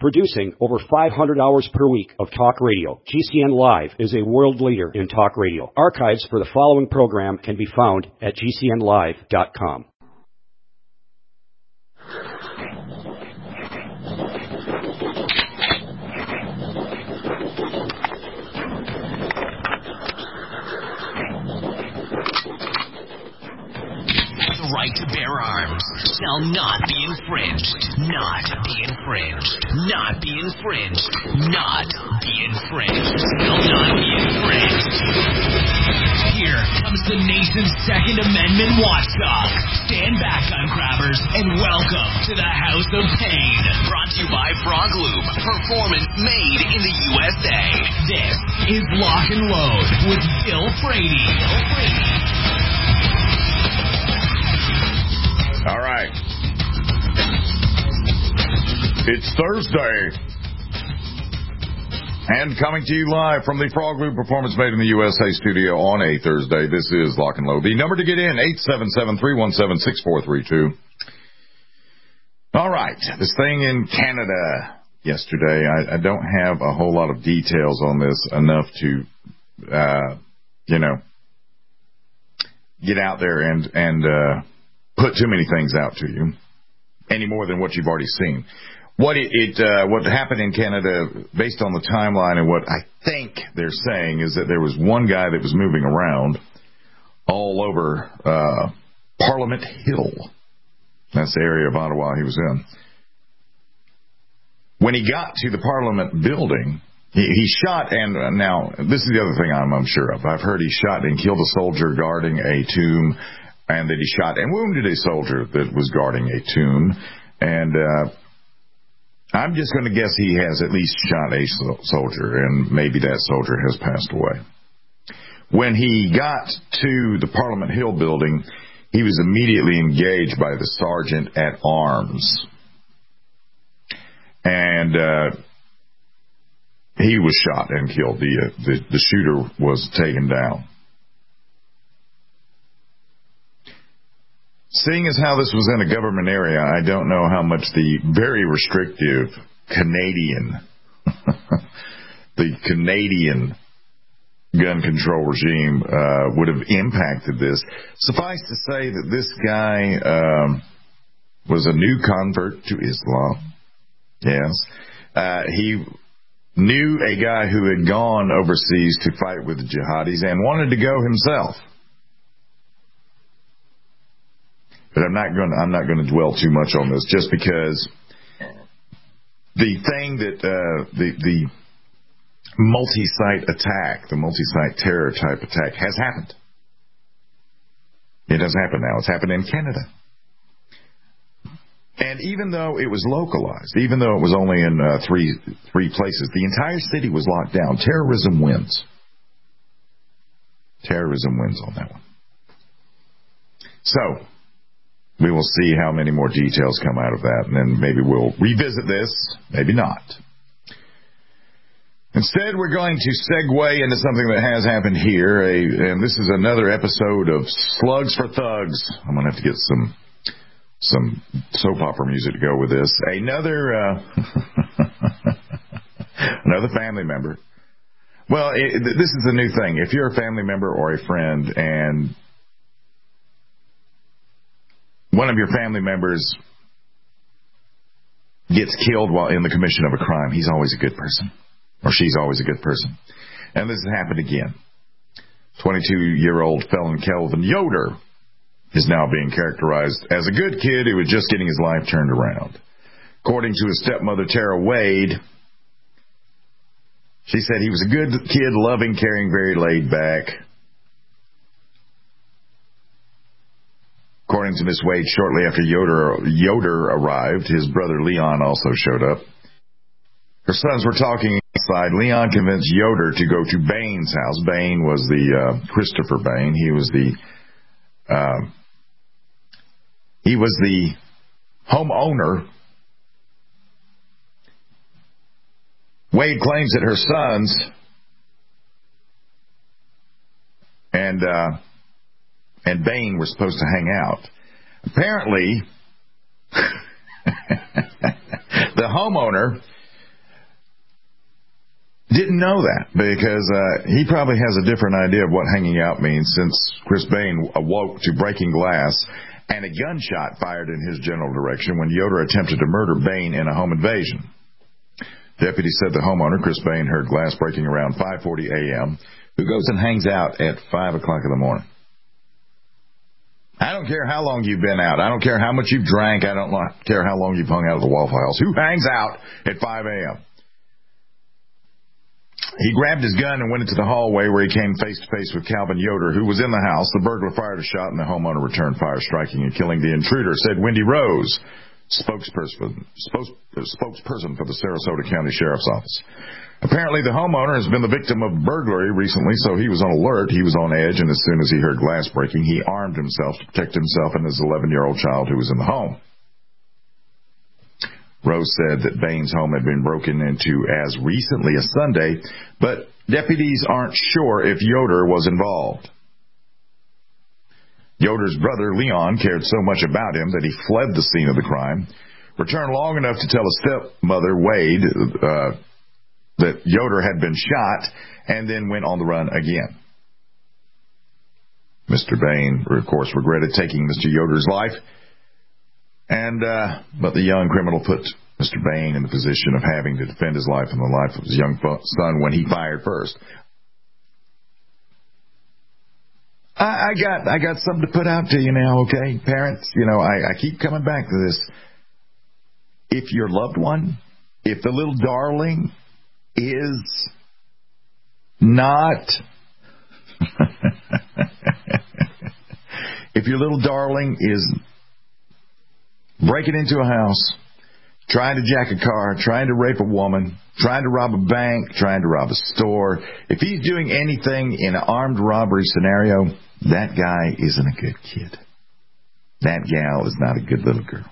Producing over 500 hours per week of talk radio, GCN Live is a world leader in talk radio. Archives for the following program can be found at GCNlive.com. Right to bear arms shall not be infringed. Not be infringed. Not be infringed. Not be infringed. Shall not be infringed. Here comes the nation's Second Amendment watchdog. Stand back, gun grabbers, and welcome to the House of Pain. Brought to you by Frog Lube. Performance made in the USA. This is Lock and Load with Bill Frady. All right. It's Thursday. And coming to you live from the Frog Lube Performance Made in the USA studio on a Thursday. This is Lock and Load. The number to get in, 877-317-6432. All right. This thing in Canada yesterday, I don't have a whole lot of details on this, enough to, get out there and put too many things out to you, any more than what you've already seen. What happened in Canada, based on the timeline and what I think they're saying, is that there was one guy that was moving around all over Parliament Hill. That's the area of Ottawa he was in. When he got to the Parliament building, he shot, and now this is the other thing I'm unsure of. I've heard he shot and killed a soldier guarding a tomb, and that he shot and wounded a soldier that was guarding a tomb. And I'm just going to guess he has at least shot a soldier, and maybe that soldier has passed away. When he got to the Parliament Hill building, he was immediately engaged by the sergeant at arms. And he was shot and killed. The shooter was taken down. Seeing as how this was in a government area, I don't know how much the very restrictive Canadian gun control regime would have impacted this. Suffice to say that this guy was a new convert to Islam. Yes. He knew a guy who had gone overseas to fight with the jihadis and wanted to go himself. But I'm not going to dwell too much on this, just because the thing that the multi-site attack, the multi-site terror type attack, has happened. It has happened now. It's happened in Canada. And even though it was localized, even though it was only in three places, the entire city was locked down. Terrorism wins. Terrorism wins on that one. So we will see how many more details come out of that, and then maybe we'll revisit this, maybe not. Instead, we're going to segue into something that has happened here, and this is another episode of Slugs for Thugs. I'm going to have to get some soap opera music to go with this. Another family member. Well, this is the new thing. If you're a family member or a friend, and one of your family members gets killed while in the commission of a crime, he's always a good person. Or she's always a good person. And this has happened again. 22-year-old felon Kelvin Yoder is now being characterized as a good kid who was just getting his life turned around. According to his stepmother, Tara Wade, she said he was a good kid, loving, caring, very laid back. According to Miss Wade, shortly after Yoder arrived, his brother Leon also showed up. Her sons were talking inside. Leon convinced Yoder to go to Bain's house. Bain was the Christopher Bain. He was the homeowner. Wade claims that her sons and Bain were supposed to hang out. Apparently, the homeowner Didn't know that because he probably has a different idea of what hanging out means since Chris Bain awoke to breaking glass and a gunshot fired in his general direction when Yoder attempted to murder Bain in a home invasion. Deputies said the homeowner, Chris Bain, heard glass breaking around 5:40 a.m. Who goes and hangs out at 5 o'clock in the morning? I don't care how long you've been out. I don't care how much you've drank. I don't care how long you've hung out at the Waffle House. Who hangs out at 5 a.m.? He grabbed his gun and went into the hallway where he came face-to-face with Calvin Yoder, who was in the house. The burglar fired a shot, and the homeowner returned fire, striking and killing the intruder, said Wendy Rose, spokesperson for the Sarasota County Sheriff's Office. Apparently, the homeowner has been the victim of burglary recently, so he was on alert. He was on edge, and as soon as he heard glass breaking, he armed himself to protect himself and his 11-year-old child who was in the home. Rose said that Bain's home had been broken into as recently as Sunday, but deputies aren't sure if Yoder was involved. Yoder's brother, Leon, cared so much about him that he fled the scene of the crime, returned long enough to tell his stepmother, Wade, that Yoder had been shot, and then went on the run again. Mr. Bain, of course, regretted taking Mr. Yoder's life, but the young criminal put Mr. Bain in the position of having to defend his life and the life of his young son when he fired first. I got something to put out to you now, okay, parents? You know, I keep coming back to this. If your loved one, if the little darling is not, if your little darling is breaking into a house, trying to jack a car, trying to rape a woman, trying to rob a bank, trying to rob a store, if he's doing anything in an armed robbery scenario, that guy isn't a good kid. That gal is not a good little girl.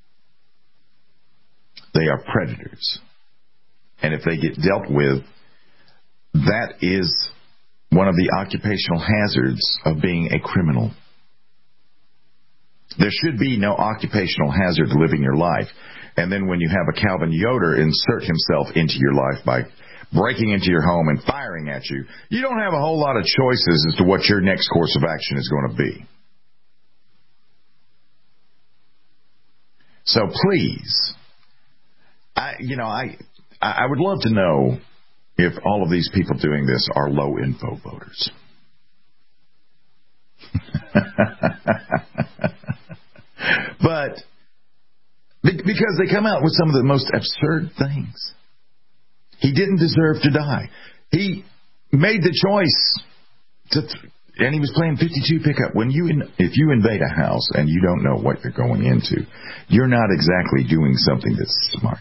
They are predators. And if they get dealt with, that is one of the occupational hazards of being a criminal. There should be no occupational hazard to living your life. And then when you have a Calvin Yoder insert himself into your life by breaking into your home and firing at you, you don't have a whole lot of choices as to what your next course of action is going to be. So please, I would love to know if all of these people doing this are low info voters. But because they come out with some of the most absurd things. He didn't deserve to die. He made the choice and he was playing 52 pickup. If you invade a house and you don't know what you're going into, you're not exactly doing something that's smart.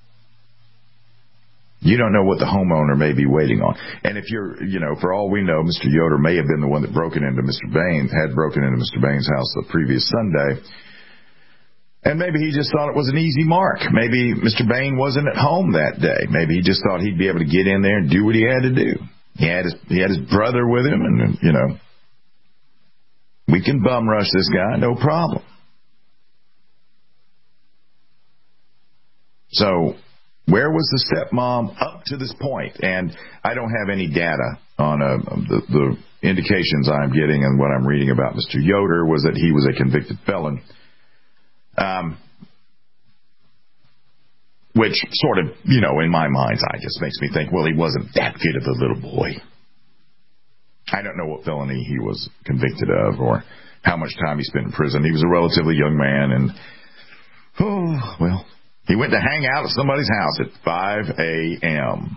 You don't know what the homeowner may be waiting on. And if you're, for all we know, Mr. Yoder may have been the one that had broken into Mr. Bain's house the previous Sunday. And maybe he just thought it was an easy mark. Maybe Mr. Bain wasn't at home that day. Maybe he just thought he'd be able to get in there and do what he had to do. He had his brother with him, and, we can bum rush this guy, no problem. So where was the stepmom up to this point? And I don't have any data on the indications I'm getting and what I'm reading about Mr. Yoder was that he was a convicted felon. Which sort of, in my mind's eye just makes me think, well, he wasn't that good of a little boy. I don't know what felony he was convicted of or how much time he spent in prison. He was a relatively young man, and, he went to hang out at somebody's house at 5 a.m.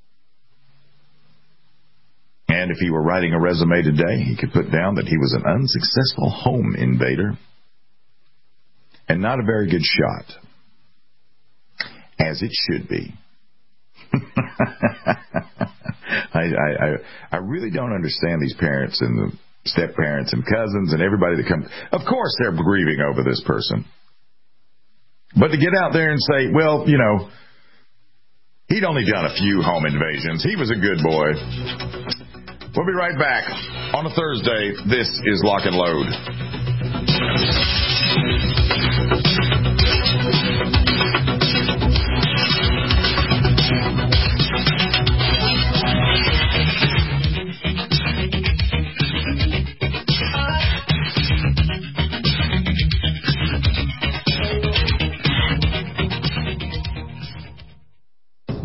And if he were writing a resume today, he could put down that he was an unsuccessful home invader and not a very good shot. As it should be. I really don't understand these parents and the step-parents and cousins and everybody that comes. Of course they're grieving over this person. But to get out there and say, well, he'd only done a few home invasions. He was a good boy. We'll be right back on a Thursday. This is Lock and Load.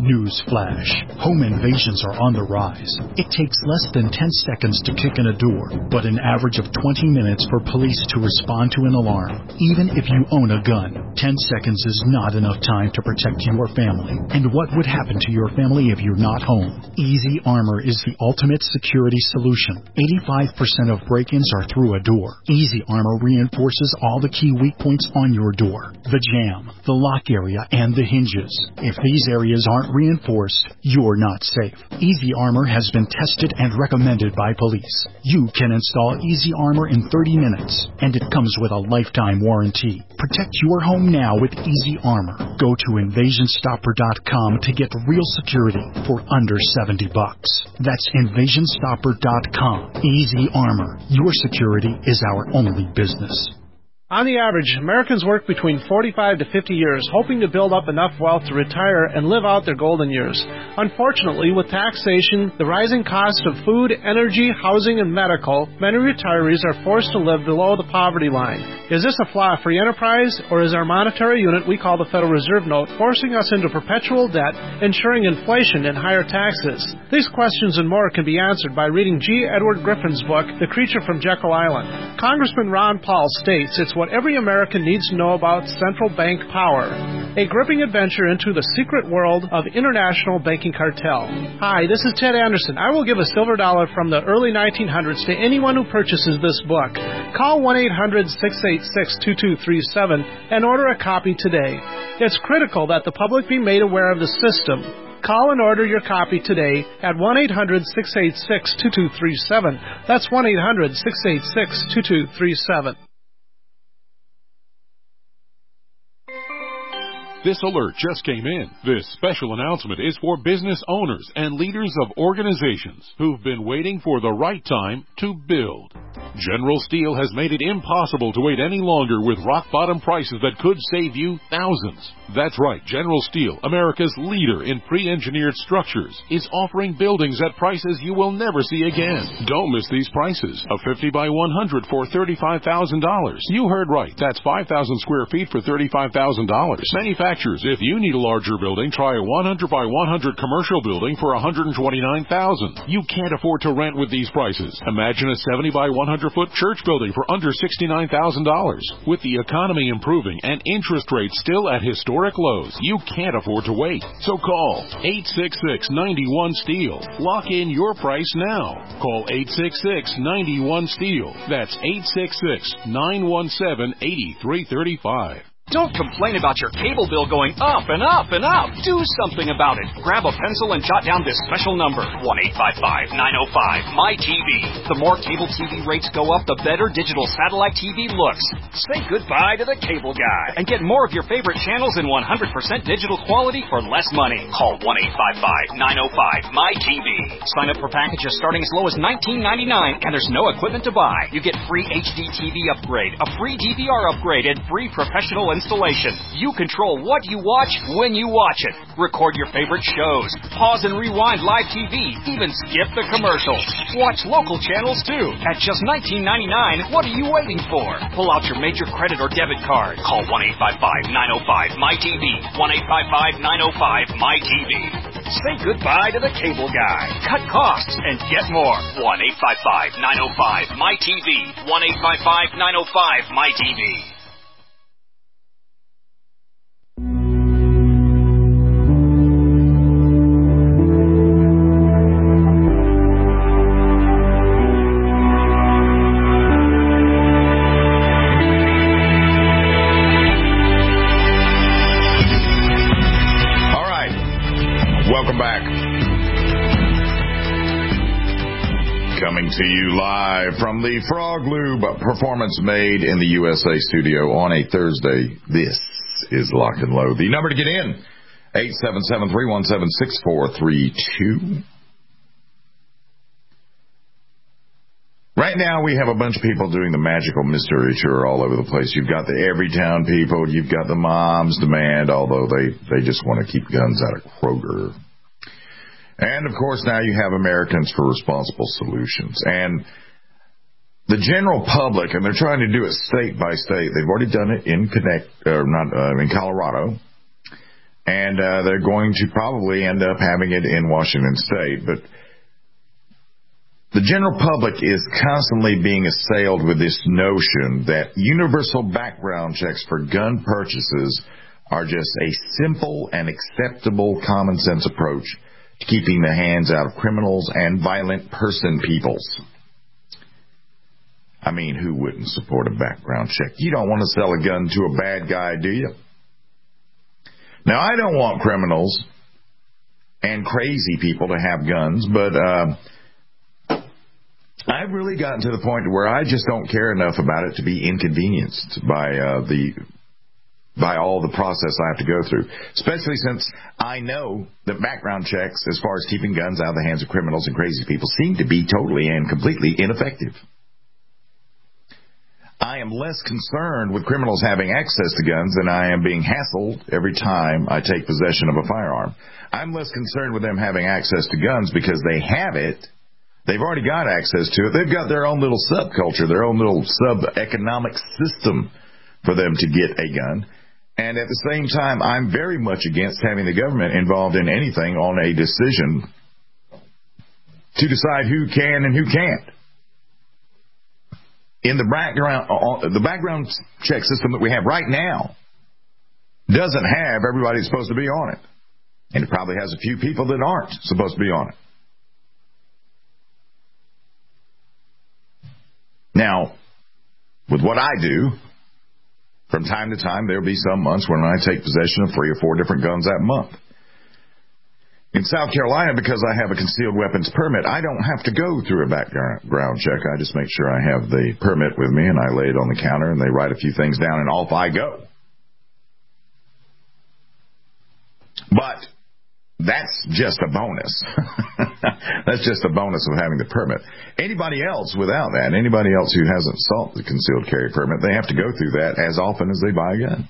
News flash. Home invasions are on the rise. It takes less than 10 seconds to kick in a door, but an average of 20 minutes for police to respond to an alarm. Even if you own a gun, 10 seconds is not enough time to protect your family. And what would happen to your family if you're not home? Easy Armor is the ultimate security solution. 85% of break-ins are through a door. Easy Armor reinforces all the key weak points on your door: the jamb, the lock area, and the hinges. If these areas aren't reinforced, you're not safe. Easy Armor has been tested and recommended by police. You can install Easy Armor in 30 minutes, and it comes with a lifetime warranty. Protect your home now with Easy Armor. Go to InvasionStopper.com to get real security for under $70. That's InvasionStopper.com. Easy Armor. Your security is our only business. On the average, Americans work between 45 to 50 years, hoping to build up enough wealth to retire and live out their golden years. Unfortunately, with taxation, the rising cost of food, energy, housing, and medical, many retirees are forced to live below the poverty line. Is this a flaw of free enterprise, or is our monetary unit we call the Federal Reserve Note forcing us into perpetual debt, ensuring inflation and higher taxes? These questions and more can be answered by reading G. Edward Griffin's book, The Creature from Jekyll Island. Congressman Ron Paul states it's what every American needs to know about central bank power. A gripping adventure into the secret world of international banking cartel. Hi, this is Ted Anderson. I will give a silver dollar from the early 1900s to anyone who purchases this book. Call 1-800-686-2237 and order a copy today. It's critical that the public be made aware of the system. Call and order your copy today at 1-800-686-2237. That's 1-800-686-2237. This alert just came in. This special announcement is for business owners and leaders of organizations who've been waiting for the right time to build. General Steel has made it impossible to wait any longer with rock-bottom prices that could save you thousands. That's right, General Steel, America's leader in pre-engineered structures, is offering buildings at prices you will never see again. Don't miss these prices. A 50 by 100 for $35,000. You heard right. That's 5,000 square feet for $35,000. Manufacturers, if you need a larger building, try a 100 by 100 commercial building for $129,000. You can't afford to rent with these prices. Imagine a 70 by 100-foot church building for under $69,000. With the economy improving and interest rates still at historic lows, you can't afford to wait. So call 866-91-STEEL. Lock in your price now. Call 866-91-STEEL. That's 866-917-8335. Don't complain about your cable bill going up and up and up. Do something about it. Grab a pencil and jot down this special number, 1-855-905-MY-TV. The more cable TV rates go up, the better digital satellite TV looks. Say goodbye to the cable guy and get more of your favorite channels in 100% digital quality for less money. Call 1-855-905-MY-TV. Sign up for packages starting as low as $19.99, and there's no equipment to buy. You get free HD TV upgrade, a free DVR upgrade, and free professional installation. You control what you watch when you watch it. Record your favorite shows. Pause and rewind live TV. Even skip the commercials. Watch local channels too. At just $19.99, what are you waiting for? Pull out your major credit or debit card. Call 1-855-905-MY-TV. 1-855-905-MY-TV. Say goodbye to the cable guy. Cut costs and get more. 1-855-905-MY-TV. 1-855-905-MY-TV. To you live from the Frog Lube Performance Made in the USA studio on a Thursday. This is Lock and Load. The number to get in, 877-317-6432. Right now we have a bunch of people doing the magical mystery tour all over the place. You've got the Everytown people. You've got the Moms Demand, although they just want to keep guns out of Kroger. And, of course, now you have Americans for Responsible Solutions. And the general public, and they're trying to do it state by state. They've already done it in Colorado. And they're going to probably end up having it in Washington State. But the general public is constantly being assailed with this notion that universal background checks for gun purchases are just a simple and acceptable common sense approach to keeping the hands out of criminals and violent person peoples. I mean, who wouldn't support a background check? You don't want to sell a gun to a bad guy, do you? Now, I don't want criminals and crazy people to have guns, but I've really gotten to the point where I just don't care enough about it to be inconvenienced by all the process I have to go through, especially since I know that background checks, as far as keeping guns out of the hands of criminals and crazy people, seem to be totally and completely ineffective. I am less concerned with criminals having access to guns than I am being hassled every time I take possession of a firearm. I'm less concerned with them having access to guns because they have it. They've already got access to it. They've got their own little subculture, their own little sub-economic system for them to get a gun. And at the same time, I'm very much against having the government involved in anything on a decision to decide who can and who can't. In the background check system that we have right now doesn't have everybody that's supposed to be on it. And it probably has a few people that aren't supposed to be on it. Now, with what I do, from time to time, there'll be some months when I take possession of 3 or 4 different guns that month. In South Carolina, because I have a concealed weapons permit, I don't have to go through a background check. I just make sure I have the permit with me, and I lay it on the counter, and they write a few things down, and off I go. But that's just a bonus. That's just a bonus of having the permit. Anybody else without that, anybody else who hasn't sought the concealed carry permit, they have to go through that as often as they buy a gun.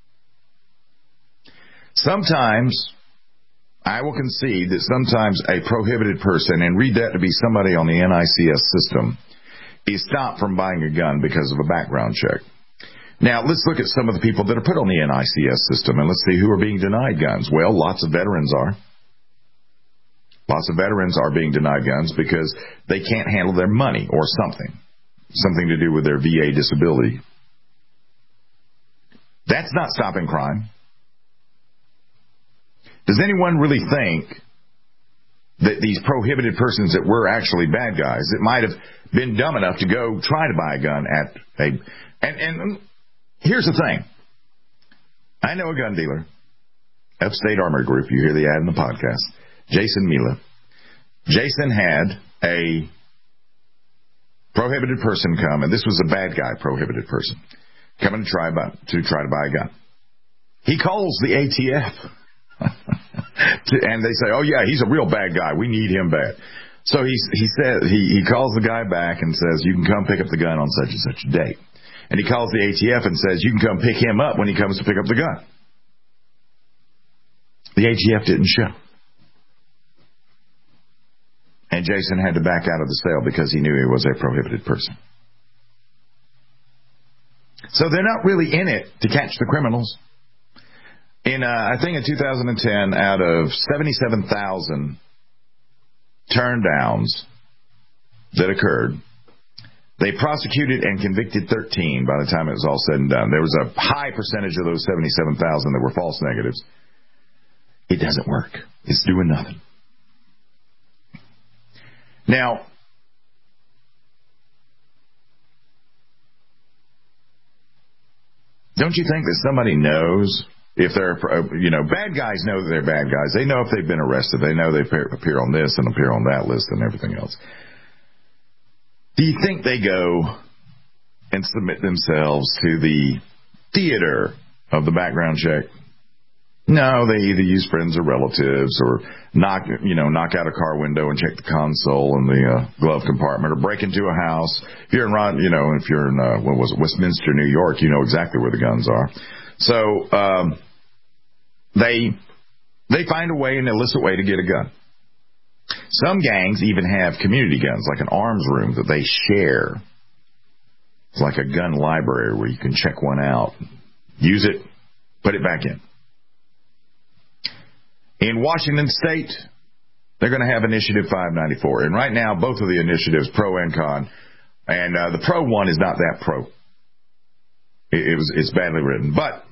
Sometimes I will concede that sometimes a prohibited person, and read that to be somebody on the NICS system, is stopped from buying a gun because of a background check. Now, let's look at some of the people that are put on the NICS system, and let's see who are being denied guns. Well, lots of veterans are. Lots of veterans are being denied guns because they can't handle their money or something to do with their VA disability. That's not stopping crime. Does anyone really think that these prohibited persons that were actually bad guys that might have been dumb enough to go try to buy a gun at a... And here's the thing. I know a gun dealer, Upstate Armored Group. You hear the ad in the podcast. Jason Mila. Jason had a prohibited person come, and this was a bad guy prohibited person, coming to try to buy a gun. He calls the ATF. And they say, oh yeah, he's a real bad guy. We need him bad. So he calls the guy back and says, you can come pick up the gun on such and such a date. And he calls the ATF and says, you can come pick him up when he comes to pick up the gun. The ATF didn't show. And Jason had to back out of the sale because he knew he was a prohibited person. So they're not really in it to catch the criminals. I think in 2010, out of 77,000 turndowns that occurred, they prosecuted and convicted 13 by the time it was all said and done. There was a high percentage of those 77,000 that were false negatives. It doesn't work. It's doing nothing. Now, don't you think that somebody knows if they're, bad guys know that they're bad guys. They know if they've been arrested. They know they appear on this and appear on that list and everything else. Do you think they go and submit themselves to the theater of the background check? No, they either use friends or relatives or knock out a car window and check the console in the glove compartment or break into a house. If you're in Westminster, New York, you know exactly where the guns are. So, they find a way, an illicit way to get a gun. Some gangs even have community guns, like an arms room that they share. It's like a gun library where you can check one out, use it, put it back in. In Washington State, they're going to have Initiative 594. And right now, both of the initiatives, pro and con, and the pro one is not that pro. It's badly written. But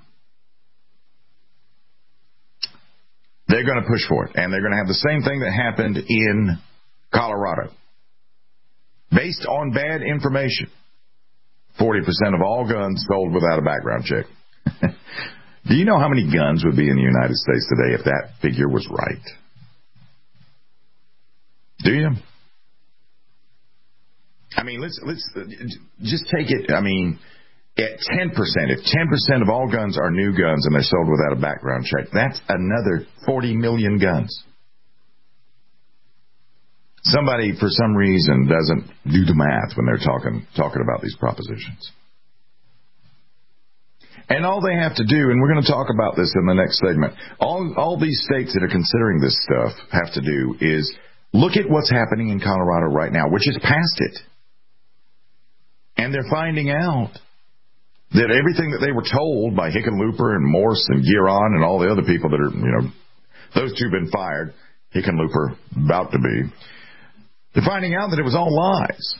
they're going to push for it. And they're going to have the same thing that happened in Colorado. Based on bad information, 40% of all guns sold without a background check. Do you know how many guns would be in the United States today if that figure was right? Do you? I mean, let's just take it. I mean, at 10%, if 10% of all guns are new guns and they're sold without a background check, that's another 40 million guns. Somebody, for some reason, doesn't do the math when they're talking about these propositions. And all they have to do, and we're going to talk about this in the next segment, all these states that are considering this stuff have to do is look at what's happening in Colorado right now, which is past it. And they're finding out that everything that they were told by Hickenlooper and Morse and Giron and all the other people that are, those two have been fired, Hickenlooper about to be, they're finding out that it was all lies.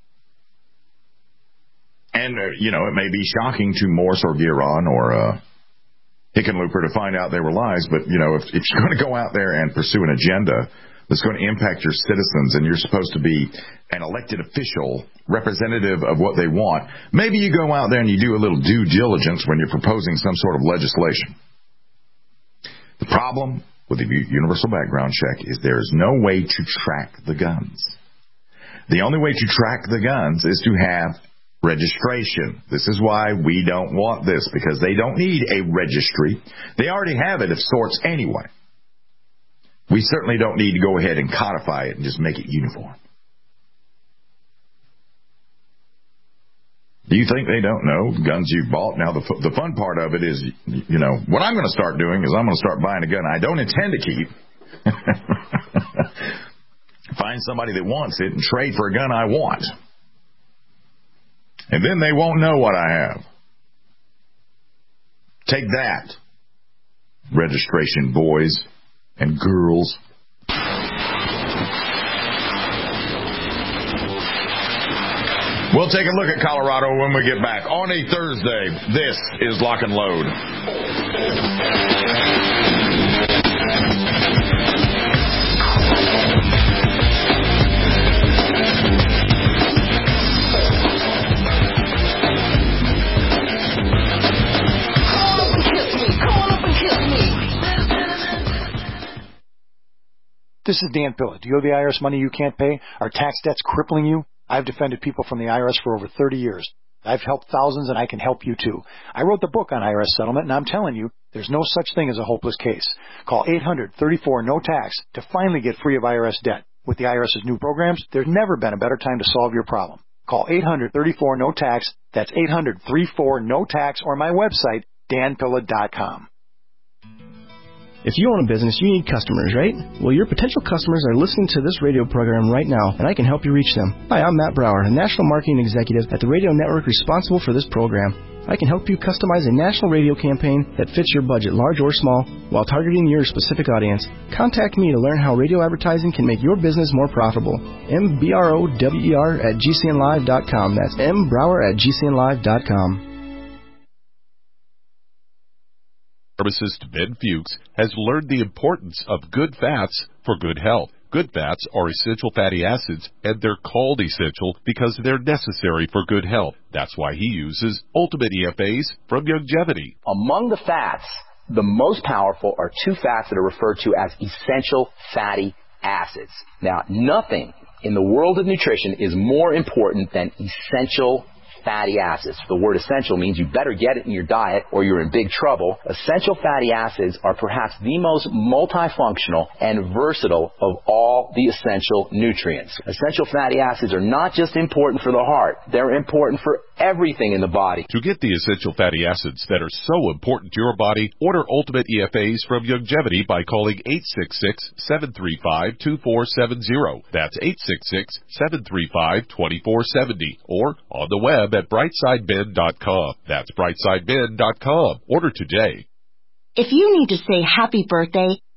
And, it may be shocking to Morse or Giron or Hickenlooper to find out they were lies, but, if you're going to go out there and pursue an agenda that's going to impact your citizens and you're supposed to be an elected official representative of what they want, maybe you go out there and you do a little due diligence when you're proposing some sort of legislation. The problem with the universal background check is there is no way to track the guns. The only way to track the guns is to have registration. This is why we don't want this, because they don't need a registry. They already have it of sorts anyway. We certainly don't need to go ahead and codify it and just make it uniform. Do you think they don't know the guns you've bought? Now, the fun part of it is, what I'm going to start doing is I'm going to start buying a gun I don't intend to keep. Find somebody that wants it and trade for a gun I want. And then they won't know what I have. Take that, registration boys and girls. We'll take a look at Colorado when we get back on a Thursday. This is Lock and Load. This is Dan Pilla. Do you owe the IRS money you can't pay? Are tax debts crippling you? I've defended people from the IRS for over 30 years. I've helped thousands, and I can help you too. I wrote the book on IRS settlement, and I'm telling you, there's no such thing as a hopeless case. Call 800-34-NO-TAX to finally get free of IRS debt. With the IRS's new programs, there's never been a better time to solve your problem. Call 800-34-NO-TAX. That's 800-34-NO-TAX, or my website, danpilla.com. If you own a business, you need customers, right? Well, your potential customers are listening to this radio program right now, and I can help you reach them. Hi, I'm Matt Brower, a National Marketing Executive at the radio network responsible for this program. I can help you customize a national radio campaign that fits your budget, large or small, while targeting your specific audience. Contact me to learn how radio advertising can make your business more profitable. mbrower@gcnlive.com. That's mbrower@gcnlive.com. Pharmacist Ben Fuchs has learned the importance of good fats for good health. Good fats are essential fatty acids, and they're called essential because they're necessary for good health. That's why he uses Ultimate EFAs from Youngevity. Among the fats, the most powerful are two fats that are referred to as essential fatty acids. Now, nothing in the world of nutrition is more important than essential fatty acids. The word essential means you better get it in your diet or you're in big trouble. Essential fatty acids are perhaps the most multifunctional and versatile of all the essential nutrients. Essential fatty acids are not just important for the heart. They're important for everything in the body. To get the essential fatty acids that are so important to your body, order Ultimate EFAs from Youngevity by calling 866-735-2470. That's 866-735-2470. Or on the web at brightsideben.com. That's brightsideben.com. Order today. If you need to say happy birthday,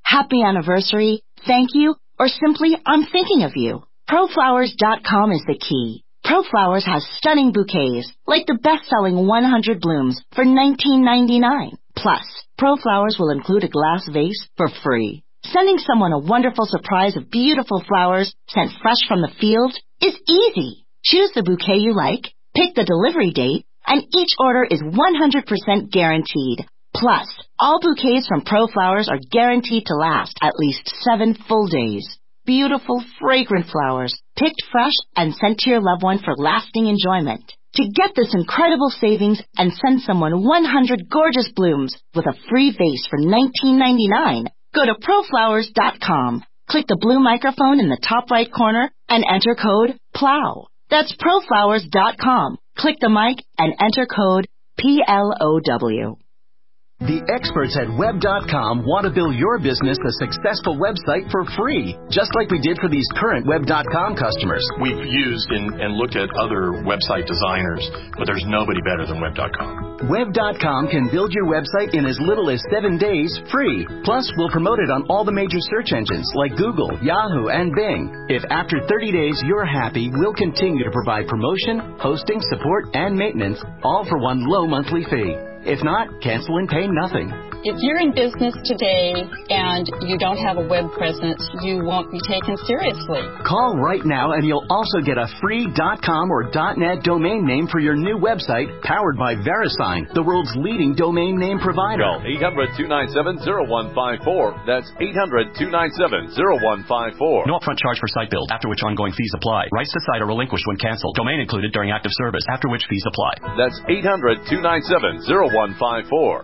happy anniversary, thank you, or simply I'm thinking of you. ProFlowers.com is the key. ProFlowers has stunning bouquets, like the best-selling 100 blooms for $19.99. Plus, ProFlowers will include a glass vase for free. Sending someone a wonderful surprise of beautiful flowers sent fresh from the field is easy. Choose the bouquet you like, pick the delivery date, and each order is 100% guaranteed. Plus, all bouquets from ProFlowers are guaranteed to last at least 7 full days. Beautiful, fragrant flowers, picked fresh and sent to your loved one for lasting enjoyment. To get this incredible savings and send someone 100 gorgeous blooms with a free vase for $19.99, go to ProFlowers.com. Click the blue microphone in the top right corner and enter code PLOW. That's ProFlowers.com. Click the mic and enter code PLOW. The experts at Web.com want to build your business a successful website for free, just like we did for these current Web.com customers. We've used and looked at other website designers, but there's nobody better than Web.com. Web.com can build your website in as little as 7 days free. Plus, we'll promote it on all the major search engines like Google, Yahoo, and Bing. If after 30 days you're happy, we'll continue to provide promotion, hosting, support, and maintenance, all for one low monthly fee. If not, cancel and pay nothing. If you're in business today and you don't have a web presence, you won't be taken seriously. Call right now and you'll also get a free .com or .net domain name for your new website powered by VeriSign, the world's leading domain name provider. Call 800-297-0154. That's 800-297-0154. No upfront charge for site build, after which ongoing fees apply. Rights to site are relinquished when canceled. Domain included during active service, after which fees apply. That's 800-297-0154.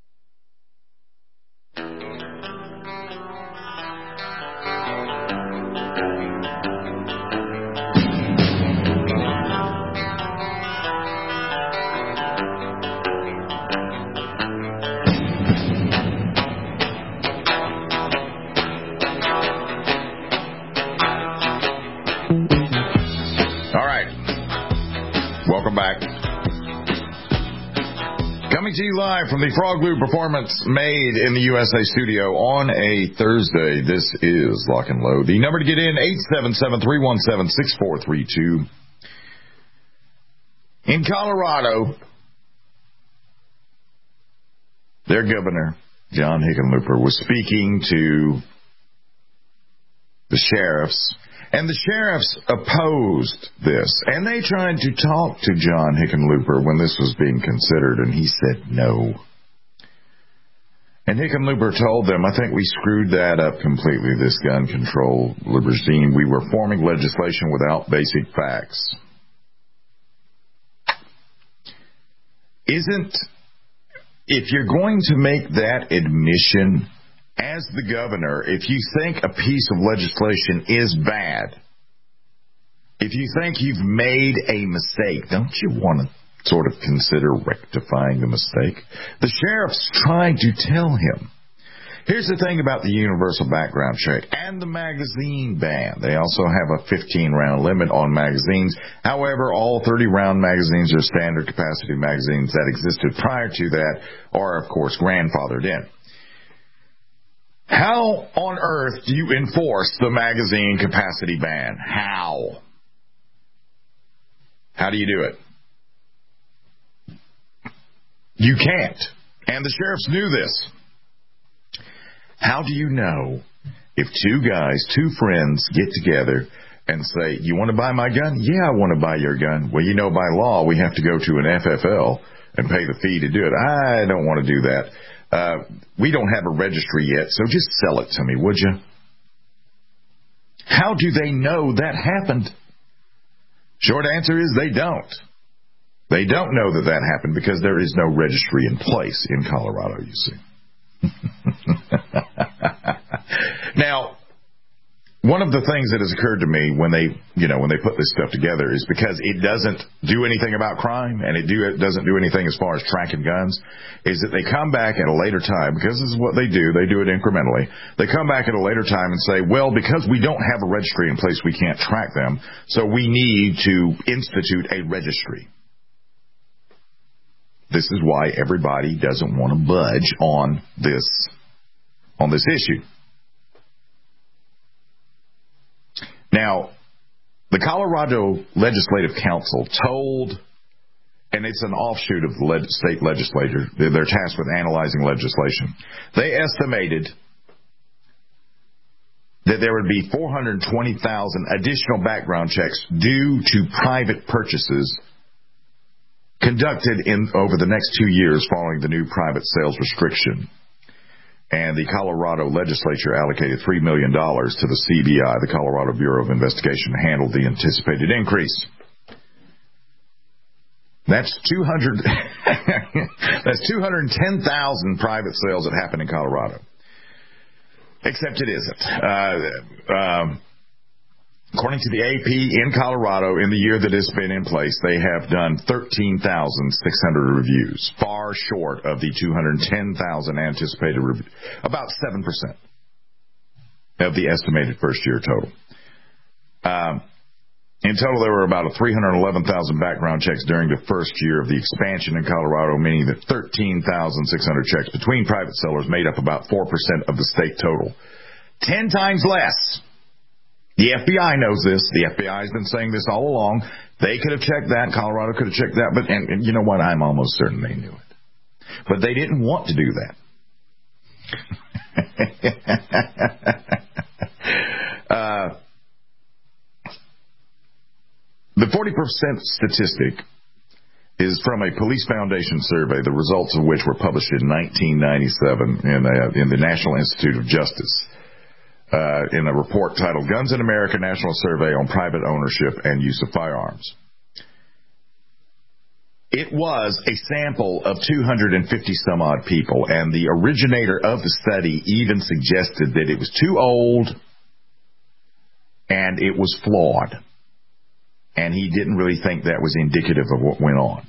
Welcome back. Coming to you live from the Frog Loop Performance Made in the USA studio on a Thursday. This is Lock and Load. The number to get in, 877-317-6432. In Colorado, their governor, John Hickenlooper, was speaking to the sheriffs. And the sheriffs opposed this. And they tried to talk to John Hickenlooper when this was being considered, and he said no. And Hickenlooper told them, I think we screwed that up completely, this gun control regime. We were forming legislation without basic facts. If you're going to make that admission as the governor, if you think a piece of legislation is bad, if you think you've made a mistake, don't you want to sort of consider rectifying the mistake? The sheriff's trying to tell him. Here's the thing about the universal background check and the magazine ban. They also have a 15-round limit on magazines. However, all 30-round magazines are standard capacity magazines that existed prior to that are, of course, grandfathered in. How on earth do you enforce the magazine capacity ban? How? How do you do it? You can't. And the sheriffs knew this. How do you know if two friends get together and say, you want to buy my gun? Yeah, I want to buy your gun. Well, you know, by law, we have to go to an FFL and pay the fee to do it. I don't want to do that. We don't have a registry yet, so just sell it to me, would you? How do they know that happened? Short answer is they don't. They don't know that happened because there is no registry in place in Colorado, you see. Now, one of the things that has occurred to me when they put this stuff together is because it doesn't do anything about crime and it doesn't do anything as far as tracking guns, is that they come back at a later time, because this is what they do it incrementally. They come back at a later time and say, well, because we don't have a registry in place, we can't track them, so we need to institute a registry. This is why everybody doesn't want to budge on this issue. Now, the Colorado Legislative Council told, and it's an offshoot of the state legislature, they're tasked with analyzing legislation. They estimated that there would be 420,000 additional background checks due to private purchases conducted over the next 2 years following the new private sales restriction. And the Colorado legislature allocated $3 million to the CBI, the Colorado Bureau of Investigation, to handle the anticipated increase. That's 210,000 private sales that happen in Colorado. Except it isn't. According to the AP, in Colorado, in the year that it's been in place, they have done 13,600 reviews, far short of the 210,000 anticipated reviews, about 7% of the estimated first-year total. In total, there were about 311,000 background checks during the first year of the expansion in Colorado, meaning that 13,600 checks between private sellers made up about 4% of the state total. 10 times less. The FBI knows this. The FBI has been saying this all along. They could have checked that. Colorado could have checked that. But and you know what? I'm almost certain they knew it. But they didn't want to do that. The 40% statistic is from a Police Foundation survey, the results of which were published in 1997 in the National Institute of Justice. In a report titled Guns in America, National Survey on Private Ownership and Use of Firearms. It was a sample of 250 some odd people, and the originator of the study even suggested that it was too old and it was flawed. And he didn't really think that was indicative of what went on.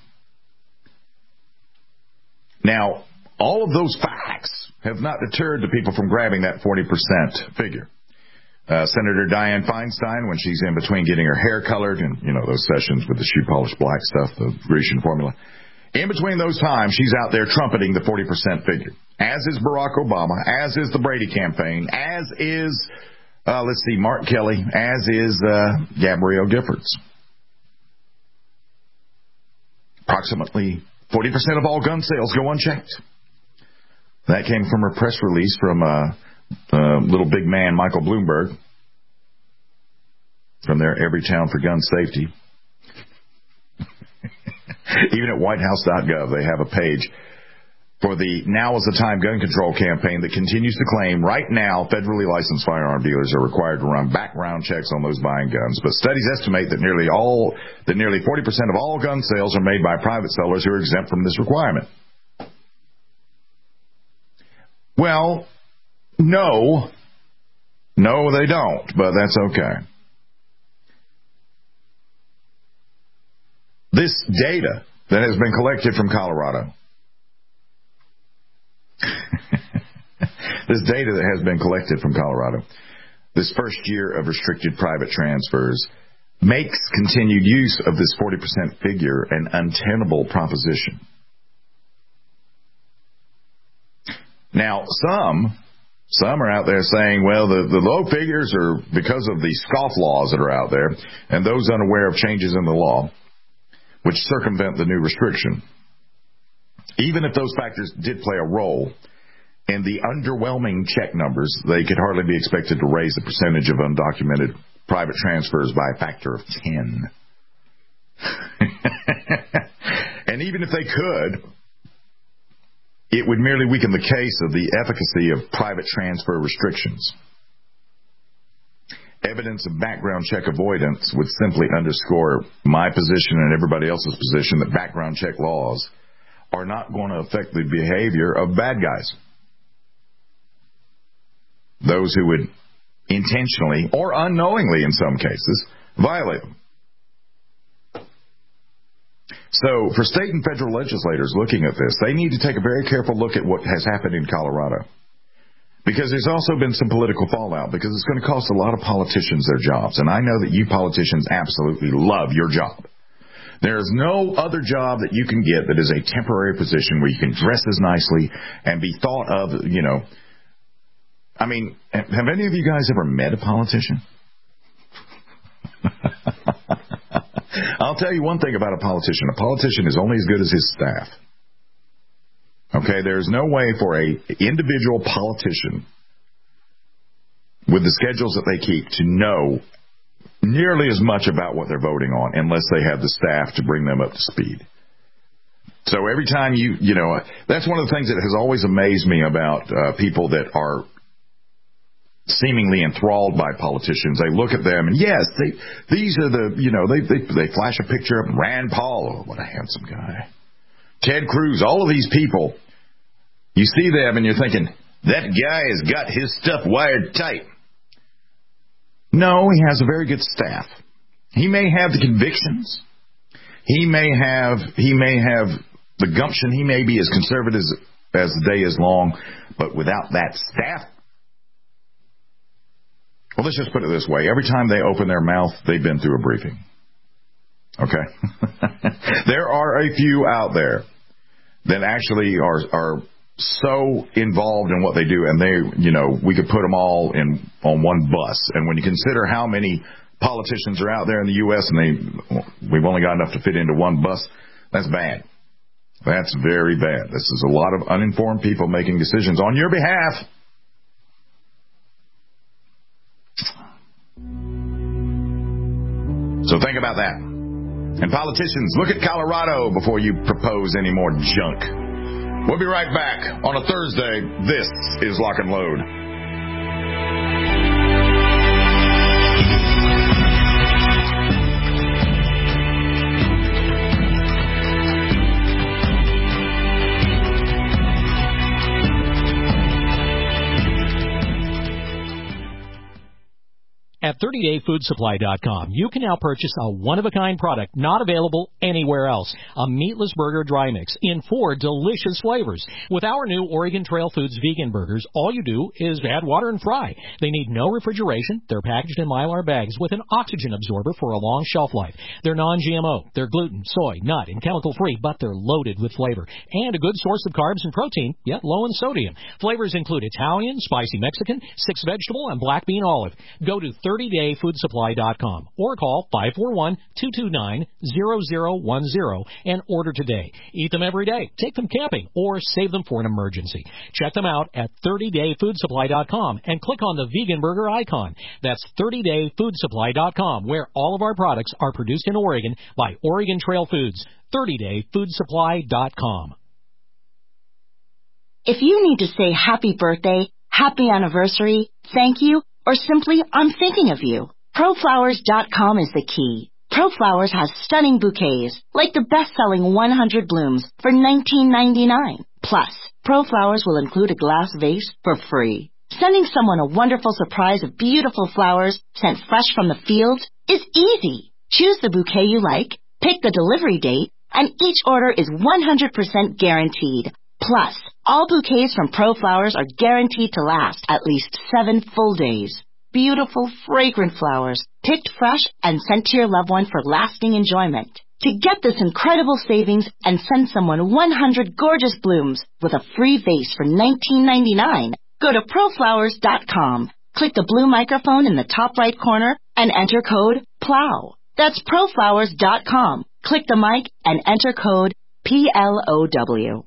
Now, all of those facts have not deterred the people from grabbing that 40% figure. Senator Dianne Feinstein, when she's in between getting her hair colored and, those sessions with the shoe polish black stuff, the Grecian formula, in between those times, she's out there trumpeting the 40% figure. As is Barack Obama, as is the Brady campaign, as is, Mark Kelly, as is Gabrielle Giffords. Approximately 40% of all gun sales go unchecked. That came from a press release from little big man Michael Bloomberg from their Every Town for Gun Safety. Even at whitehouse.gov, they have a page for the Now is the Time gun control campaign that continues to claim right now federally licensed firearm dealers are required to run background checks on those buying guns. But studies estimate that nearly 40% of all gun sales are made by private sellers who are exempt from this requirement. Well, no, they don't, but that's okay. This data that has been collected from Colorado, this first year of restricted private transfers, makes continued use of this 40% figure an untenable proposition. Now, some are out there saying, well, the low figures are because of the scofflaws that are out there and those unaware of changes in the law, which circumvent the new restriction. Even if those factors did play a role in the underwhelming check numbers, they could hardly be expected to raise the percentage of undocumented private transfers by a factor of 10. And even if they could, it would merely weaken the case of the efficacy of private transfer restrictions. Evidence of background check avoidance would simply underscore my position and everybody else's position that background check laws are not going to affect the behavior of bad guys. Those who would intentionally or unknowingly, in some cases, violate them. So, for state and federal legislators looking at this, they need to take a very careful look at what has happened in Colorado. Because there's also been some political fallout, because it's going to cost a lot of politicians their jobs. And I know that you politicians absolutely love your job. There is no other job that you can get that is a temporary position where you can dress as nicely and be thought of, I mean, have any of you guys ever met a politician? I'll tell you one thing about a politician. A politician is only as good as his staff. Okay, there's no way for a individual politician with the schedules that they keep to know nearly as much about what they're voting on unless they have the staff to bring them up to speed. So every time that's one of the things that has always amazed me about people that are seemingly enthralled by politicians. They look at them and yes, these are they flash a picture of Rand Paul. Oh, what a handsome guy. Ted Cruz, all of these people, you see them and you're thinking, that guy has got his stuff wired tight. No, he has a very good staff. He may have the convictions. He may have the gumption. He may be as conservative as the day is long, but without that staff, well, let's just put it this way. Every time they open their mouth, they've been through a briefing. Okay? There are a few out there that actually are so involved in what they do, and we could put them all on one bus. And when you consider how many politicians are out there in the U.S. and we've only got enough to fit into one bus, that's bad. That's very bad. This is a lot of uninformed people making decisions on your behalf. So think about that. And politicians, look at Colorado before you propose any more junk. We'll be right back on a Thursday. This is Lock and Load. At 30dayfoodsupply.com, you can now purchase a one-of-a-kind product not available anywhere else. A meatless burger dry mix in 4 delicious flavors. With our new Oregon Trail Foods vegan burgers, all you do is add water and fry. They need no refrigeration. They're packaged in Mylar bags with an oxygen absorber for a long shelf life. They're non-GMO. They're gluten, soy, nut, and chemical-free, but they're loaded with flavor. And a good source of carbs and protein, yet low in sodium. Flavors include Italian, spicy Mexican, 6 vegetable, and black bean olive. Go to 30dayfoodsupply.com or call 541-229-0010 and order today. Eat them every day, take them camping, or save them for an emergency. Check them out at 30dayfoodsupply.com and click on the vegan burger icon. That's 30dayfoodsupply.com, where all of our products are produced in Oregon by Oregon Trail Foods. 30dayfoodsupply.com. If you need to say happy birthday, happy anniversary, thank you, or simply, I'm thinking of you, ProFlowers.com is the key. ProFlowers has stunning bouquets, like the best-selling 100 Blooms for $19.99. Plus, ProFlowers will include a glass vase for free. Sending someone a wonderful surprise of beautiful flowers sent fresh from the fields is easy. Choose the bouquet you like, pick the delivery date, and each order is 100% guaranteed. Plus, all bouquets from ProFlowers are guaranteed to last at least 7 full days. Beautiful, fragrant flowers, picked fresh and sent to your loved one for lasting enjoyment. To get this incredible savings and send someone 100 gorgeous blooms with a free vase for $19.99, go to ProFlowers.com. Click the blue microphone in the top right corner and enter code PLOW. That's ProFlowers.com. Click the mic and enter code PLOW.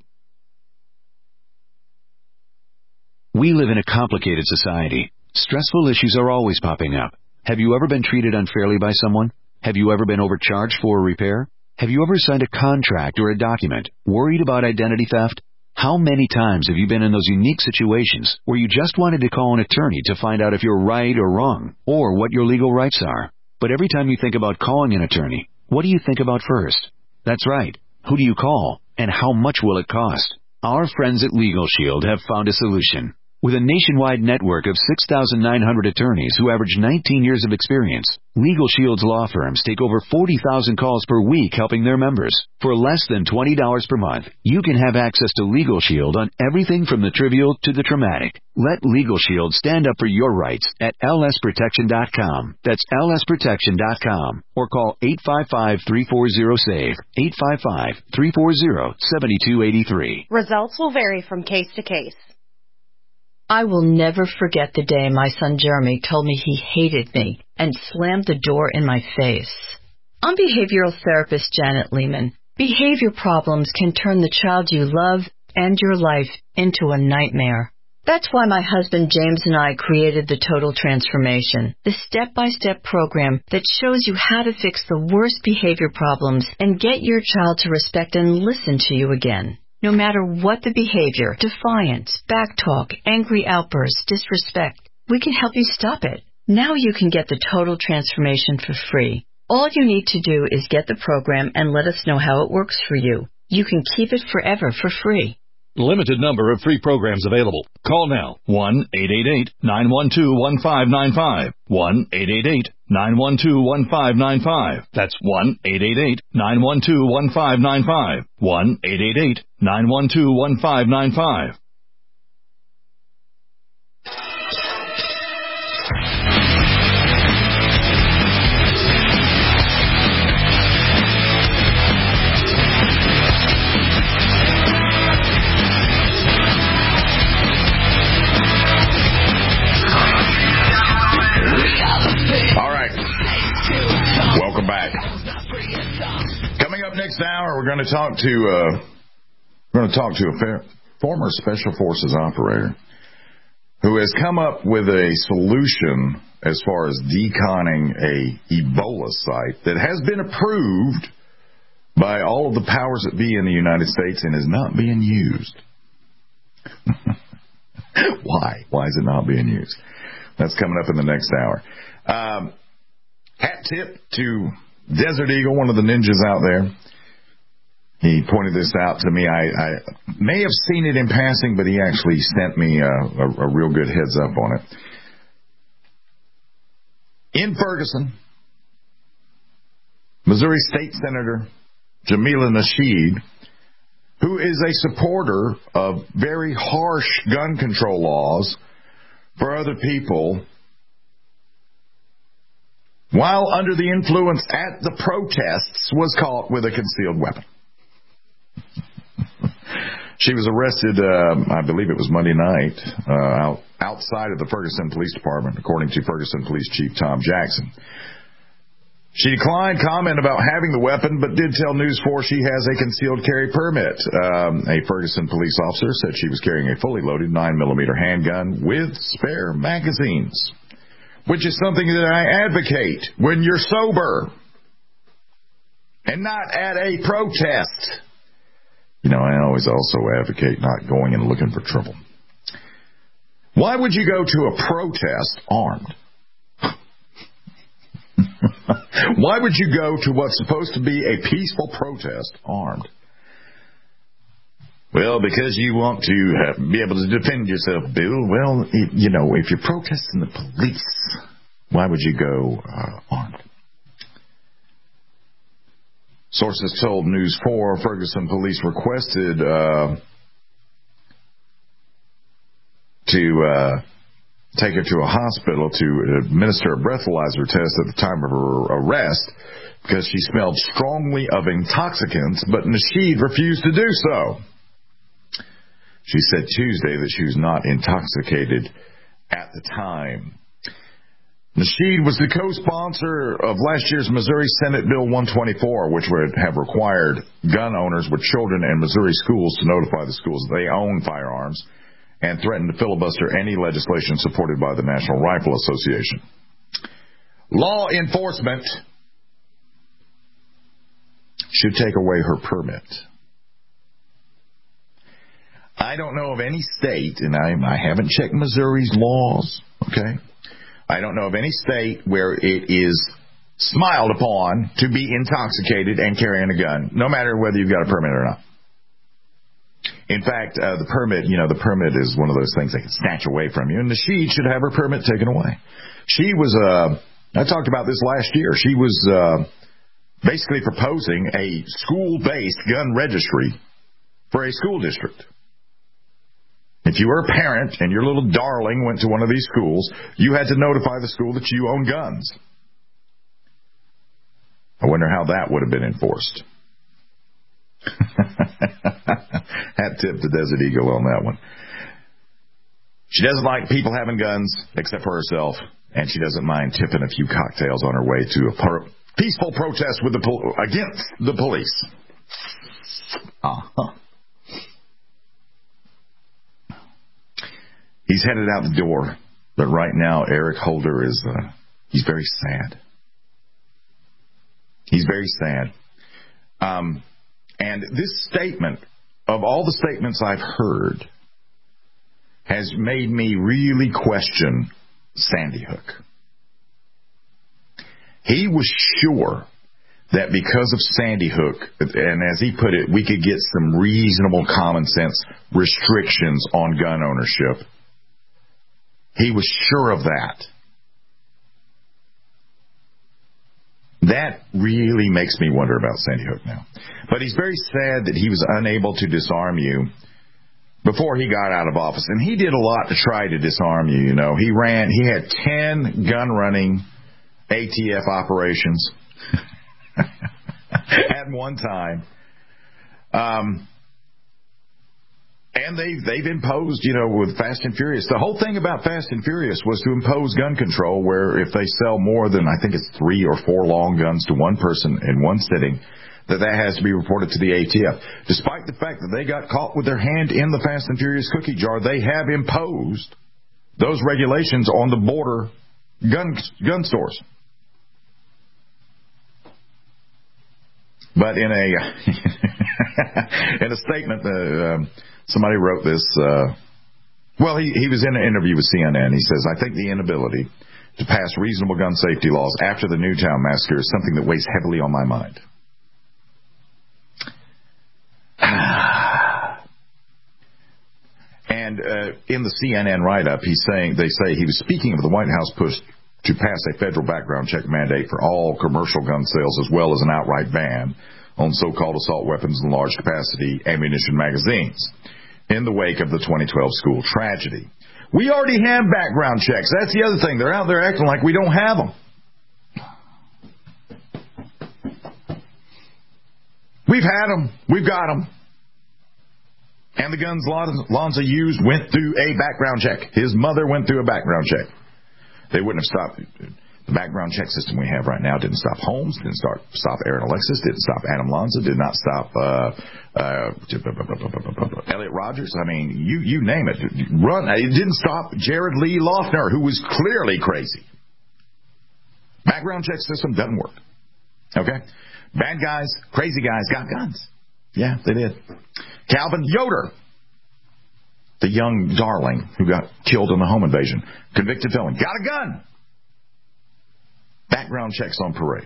We live in a complicated society. Stressful issues are always popping up. Have you ever been treated unfairly by someone? Have you ever been overcharged for a repair? Have you ever signed a contract or a document worried about identity theft? How many times have you been in those unique situations where you just wanted to call an attorney to find out if you're right or wrong, or what your legal rights are? But every time you think about calling an attorney, what do you think about first? That's right. Who do you call, and how much will it cost? Our friends at Legal Shield have found a solution. With a nationwide network of 6,900 attorneys who average 19 years of experience, Legal Shield's law firms take over 40,000 calls per week helping their members. For less than $20 per month, you can have access to Legal Shield on everything from the trivial to the traumatic. Let Legal Shield stand up for your rights at lsprotection.com. That's lsprotection.com. Or call 855-340-SAVE, 855-340-7283. Results will vary from case to case. I will never forget the day my son Jeremy told me he hated me and slammed the door in my face. I'm behavioral therapist Janet Lehman. Behavior problems can turn the child you love and your life into a nightmare. That's why my husband James and I created the Total Transformation, the step-by-step program that shows you how to fix the worst behavior problems and get your child to respect and listen to you again. No matter what the behavior, defiance, backtalk, angry outbursts, disrespect, we can help you stop it. Now you can get the Total Transformation for free. All you need to do is get the program and let us know how it works for you. You can keep it forever for free. Limited number of free programs available. Call now. 1-888-912-1595. 1-888-912-1595. That's 1-888-912-1595. 1-888-912-1595. Welcome back. Coming up next hour, we're going to talk to a former Special Forces operator who has come up with a solution as far as deconning a Ebola site that has been approved by all of the powers that be in the United States and is not being used. Why? Why is it not being used? That's coming up in the next hour. Hat tip to Desert Eagle, one of the ninjas out there. He pointed this out to me. I may have seen it in passing, but he actually sent me a real good heads up on it. In Ferguson, Missouri State Senator Jamila Nasheed, who is a supporter of very harsh gun control laws for other people, while under the influence at the protests, was caught with a concealed weapon. She was arrested, I believe it was Monday night, outside of the Ferguson Police Department, according to Ferguson Police Chief Tom Jackson. She declined comment about having the weapon, but did tell News 4 she has a concealed carry permit. A Ferguson police officer said she was carrying a fully loaded 9mm handgun with spare magazines, which is something that I advocate when you're sober and not at a protest. You know, I always also advocate not going and looking for trouble. Why would you go to a protest armed? Why would you go to what's supposed to be a peaceful protest armed? Well, because you want to be able to defend yourself, Bill. Well, if you're protesting the police, why would you go armed? Sources told News 4 Ferguson police requested to take her to a hospital to administer a breathalyzer test at the time of her arrest because she smelled strongly of intoxicants, but Nasheed refused to do so. She said Tuesday that she was not intoxicated at the time. Nasheed was the co-sponsor of last year's Missouri Senate Bill 124, which would have required gun owners with children in Missouri schools to notify the schools that they own firearms and threatened to filibuster any legislation supported by the National Rifle Association. Law enforcement should take away her permit. I don't know of any state, and I haven't checked Missouri's laws, okay? I don't know of any state where it is smiled upon to be intoxicated and carrying a gun, no matter whether you've got a permit or not. In fact, the permit is one of those things they can snatch away from you, and she should have her permit taken away. She was, I talked about this last year, she was basically proposing a school-based gun registry for a school district. If you were a parent and your little darling went to one of these schools, you had to notify the school that you own guns. I wonder how that would have been enforced. Hat tip to Desert Eagle on that one. She doesn't like people having guns, except for herself, and she doesn't mind tipping a few cocktails on her way to a peaceful protest with against the police. He's headed out the door, but right now Eric Holder is, he's very sad. He's very sad. And this statement, of all the statements I've heard, has made me really question Sandy Hook. He was sure that because of Sandy Hook, and as he put it, we could get some reasonable common sense restrictions on gun ownership. He was sure of that. That really makes me wonder about Sandy Hook now. But he's very sad that he was unable to disarm you before he got out of office. And he did a lot to try to disarm you, you know. He had 10 gun-running ATF operations at one time. And they've imposed, you know, with Fast and Furious. The whole thing about Fast and Furious was to impose gun control where if they sell more than, I think it's 3 or 4 long guns to one person in one sitting, that has to be reported to the ATF. Despite the fact that they got caught with their hand in the Fast and Furious cookie jar, they have imposed those regulations on the border gun stores. But in a in a statement, somebody wrote this. He was in an interview with CNN. He says, "I think the inability to pass reasonable gun safety laws after the Newtown massacre is something that weighs heavily on my mind." And in the CNN write-up, they say he was speaking of the White House push to pass a federal background check mandate for all commercial gun sales, as well as an outright ban on so-called assault weapons and large-capacity ammunition magazines in the wake of the 2012 school tragedy. We already have background checks. That's the other thing. They're out there acting like we don't have them. We've had them. We've got them. And the guns Lonza used went through a background check. His mother went through a background check. They wouldn't have stopped. The background check system we have right now didn't stop Holmes, didn't stop Aaron Alexis, didn't stop Adam Lanza, did not stop Elliot Rogers. I mean, you name it. It didn't stop Jared Lee Loughner, who was clearly crazy. Background check system doesn't work. Okay? Bad guys, crazy guys got guns. Yeah, they did. Calvin Yoder, the young darling who got killed in a home invasion, convicted felon, got a gun. Background checks on parade.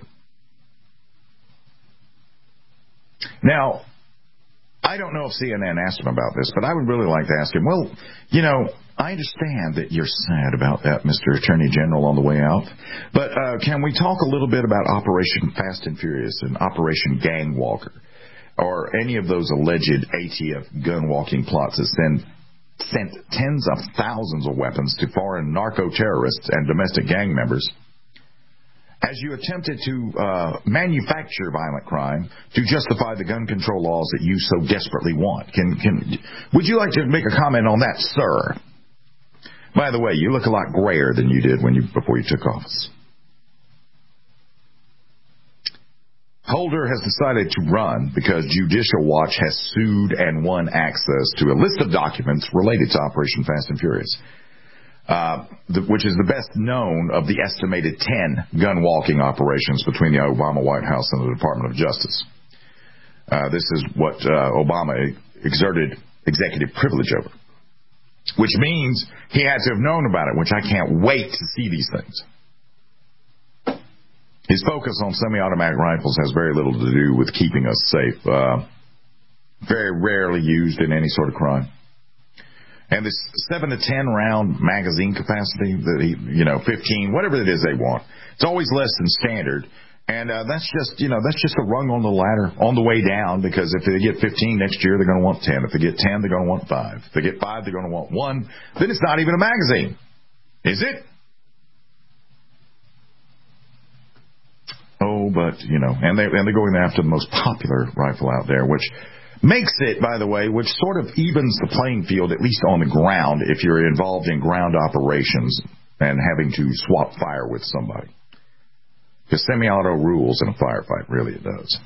Now, I don't know if CNN asked him about this, but I would really like to ask him, well, you know, I understand that you're sad about that, Mr. Attorney General, on the way out, but can we talk a little bit about Operation Fast and Furious and Operation Gang Walker, or any of those alleged ATF gun-walking plots that sent tens of thousands of weapons to foreign narco-terrorists and domestic gang members, as you attempted to manufacture violent crime to justify the gun control laws that you so desperately want. Would you like to make a comment on that, sir? By the way, you look a lot grayer than you did before you took office. Holder has decided to run because Judicial Watch has sued and won access to a list of documents related to Operation Fast and Furious, which is the best known of the estimated 10 gun-walking operations between the Obama White House and the Department of Justice. This is what Obama exerted executive privilege over, which means he had to have known about it, which I can't wait to see these things. His focus on semi-automatic rifles has very little to do with keeping us safe. Very rarely used in any sort of crime. And this 7 to 10 round magazine capacity, 15, whatever it is they want, it's always less than standard. And that's just a rung on the ladder on the way down, because if they get 15 next year, they're going to want 10. If they get 10, they're going to want 5. If they get 5, they're going to want 1. Then it's not even a magazine. Is it? Oh, but, and they're going after the most popular rifle out there, which makes it, by the way, which sort of evens the playing field, at least on the ground, if you're involved in ground operations and having to swap fire with somebody. Because semi-auto rules in a firefight, really it does.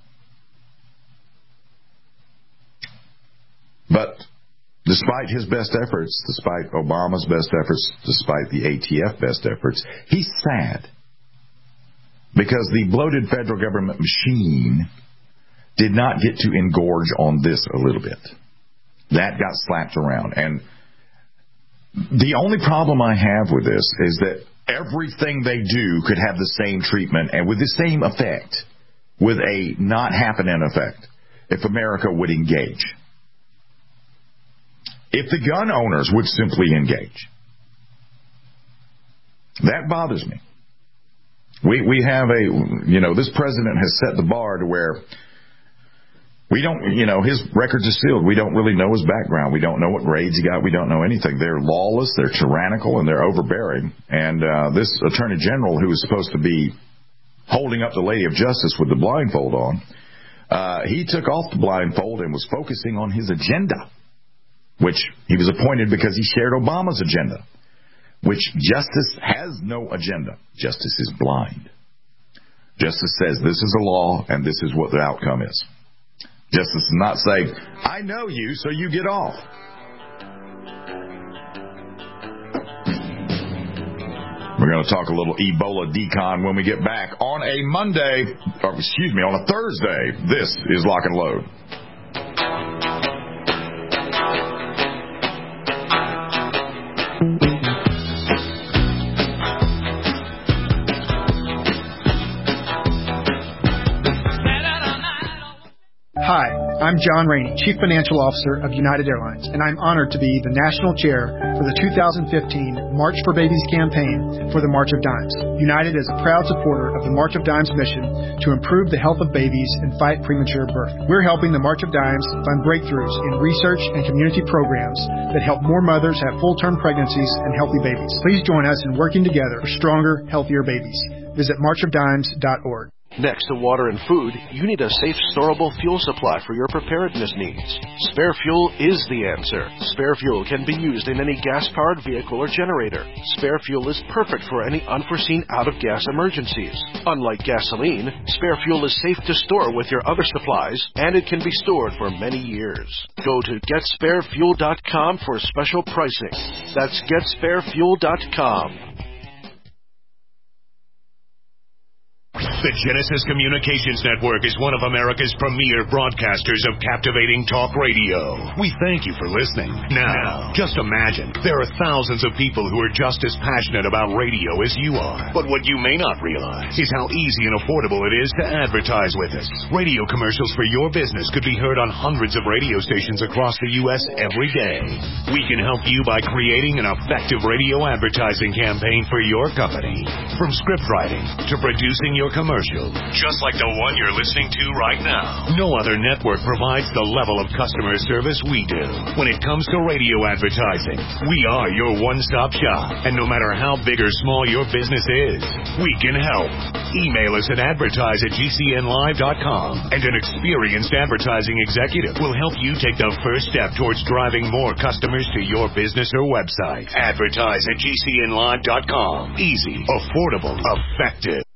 But despite his best efforts, despite Obama's best efforts, despite the ATF best efforts, he's sad. Because the bloated federal government machine did not get to engorge on this a little bit. That got slapped around. And the only problem I have with this is that everything they do could have the same treatment and with the same effect, with a not happening effect, if America would engage. If the gun owners would simply engage. That bothers me. We have this president has set the bar to where we don't, his records are sealed. We don't really know his background. We don't know what grades he got. We don't know anything. They're lawless, they're tyrannical, and they're overbearing. And this attorney general who was supposed to be holding up the Lady of Justice with the blindfold on, he took off the blindfold and was focusing on his agenda, which he was appointed because he shared Obama's agenda, which justice has no agenda. Justice is blind. Justice says this is a law and this is what the outcome is. Justice does not say, I know you, so you get off. We're going to talk a little Ebola decon when we get back on a on a Thursday. This is Lock and Load. Hi, I'm John Rainey, Chief Financial Officer of United Airlines, and I'm honored to be the National Chair for the 2015 March for Babies campaign for the March of Dimes. United is a proud supporter of the March of Dimes mission to improve the health of babies and fight premature birth. We're helping the March of Dimes fund breakthroughs in research and community programs that help more mothers have full-term pregnancies and healthy babies. Please join us in working together for stronger, healthier babies. Visit marchofdimes.org. Next to water and food, you need a safe, storable fuel supply for your preparedness needs. Spare Fuel is the answer. Spare Fuel can be used in any gas-powered vehicle or generator. Spare Fuel is perfect for any unforeseen out-of-gas emergencies. Unlike gasoline, Spare Fuel is safe to store with your other supplies, and it can be stored for many years. Go to GetSpareFuel.com for special pricing. That's GetSpareFuel.com. The Genesis Communications Network is one of America's premier broadcasters of captivating talk radio. We thank you for listening. Now, just imagine, there are thousands of people who are just as passionate about radio as you are. But what you may not realize is how easy and affordable it is to advertise with us. Radio commercials for your business could be heard on hundreds of radio stations across the U.S. every day. We can help you by creating an effective radio advertising campaign for your company. From script writing to producing your commercial, just like the one you're listening to right now. No other network provides the level of customer service we do. When it comes to radio advertising, we are your one-stop shop. And no matter how big or small your business is, we can help. Email us at advertise@gcnlive.com, and an experienced advertising executive will help you take the first step towards driving more customers to your business or website. Advertise@gcnlive.com. Easy, affordable, effective.